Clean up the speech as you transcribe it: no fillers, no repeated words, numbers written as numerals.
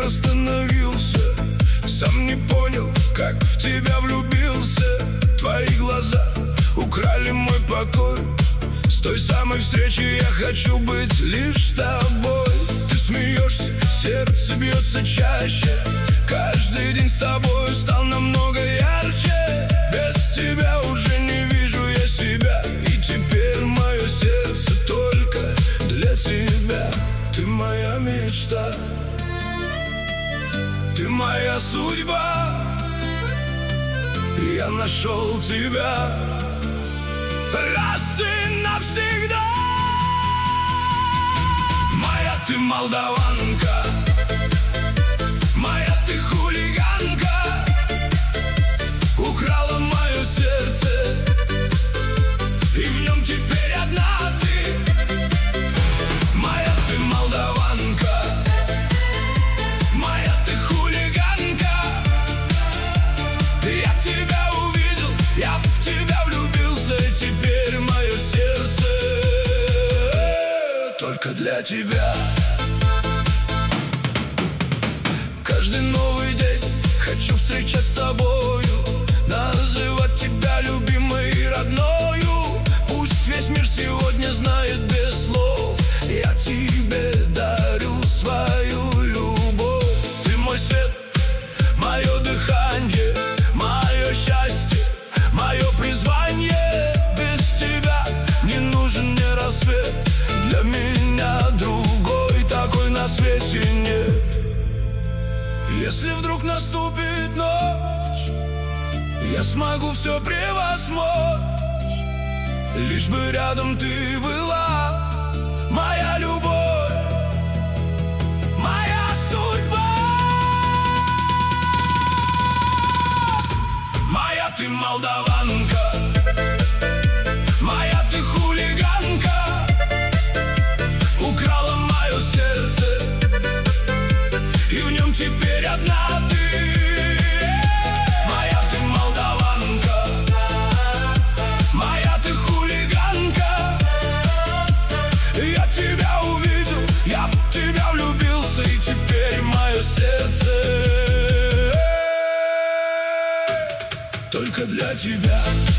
остановился. Сам не понял, как в тебя влюбился. Твои глаза украли мой покой. С той самой встречи я хочу быть лишь с тобой. Ты смеешься, сердце бьется чаще. Каждый день с тобой стал намного ярче. Без тебя уже не вижу я себя. И теперь мое сердце только для тебя. Ты моя мечта, ты моя судьба. Я нашел тебя раз и навсегда. Моя ты молдаванка, моя ты хулиганка. Украла мое сердце, и в нем теперь одна ты. Моя ты молдаванка, моя ты хулиганка. Я тебя увидел, я в тебя влюбился. И теперь мое сердце только для тебя. Каждый новый день хочу встречать с тобою, называть тебя любимой и родною. Пусть весь мир сегодня знает без слов, я тебе дарю свою любовь. Ты мой свет, мое дыхание, мое счастье, мое призвание. Без тебя не нужен мне рассвет. Для меня другой такой на свете нет. Если вдруг наступит ночь, я смогу все превозмочь. Лишь бы рядом ты была, моя любовь, моя судьба. Моя ты молдаванка, моя ты хулиганка. Украла мое сердце, и в нем теперь одна ты. Моя ты молдаванка, моя ты хулиганка. Я тебя увидел, я в тебя влюбился. И теперь мое сердце только для тебя.